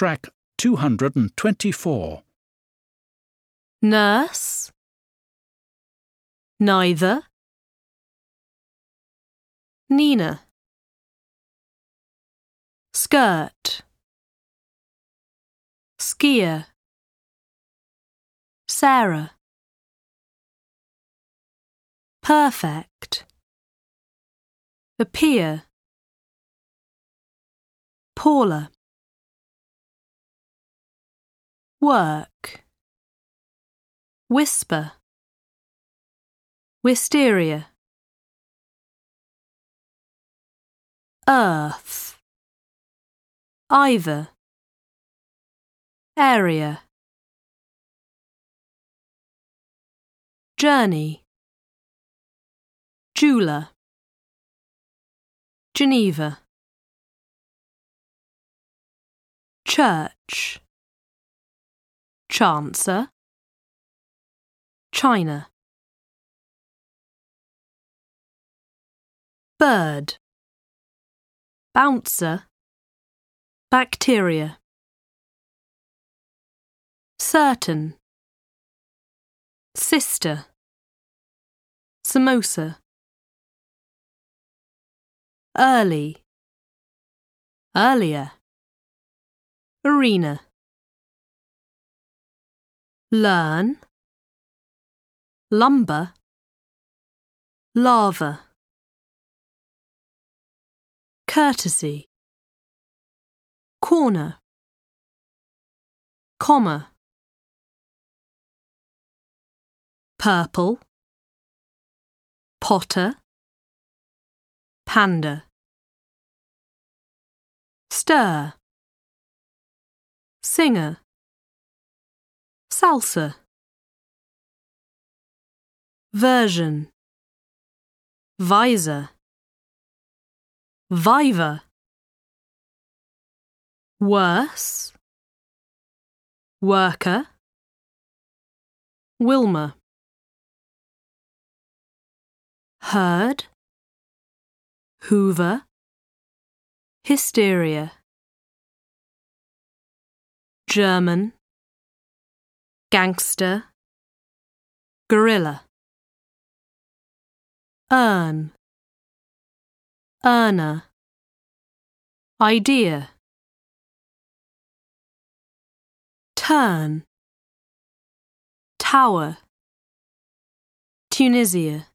Track 224. Nurse, neither, Nina. Skirt, skier, Sarah. Perfect, appear, Paula. Work, whisper, wisteria. Earth, either, area. Journey, jeweler, Geneva. Church, chancer, China. Bird, bouncer, bacteria. Certain, sister, samosa. Early, earlier, arena. Learn, lumber, lava. Courtesy, corner, comma. Purple, potter, panda. Stir, singer, salsa. Version, visor, viva. Worse, worker, Wilma. Heard, Hoover, hysteria. German, gangster, gorilla. Earn, earner, idea. Turn, tower, Tunisia.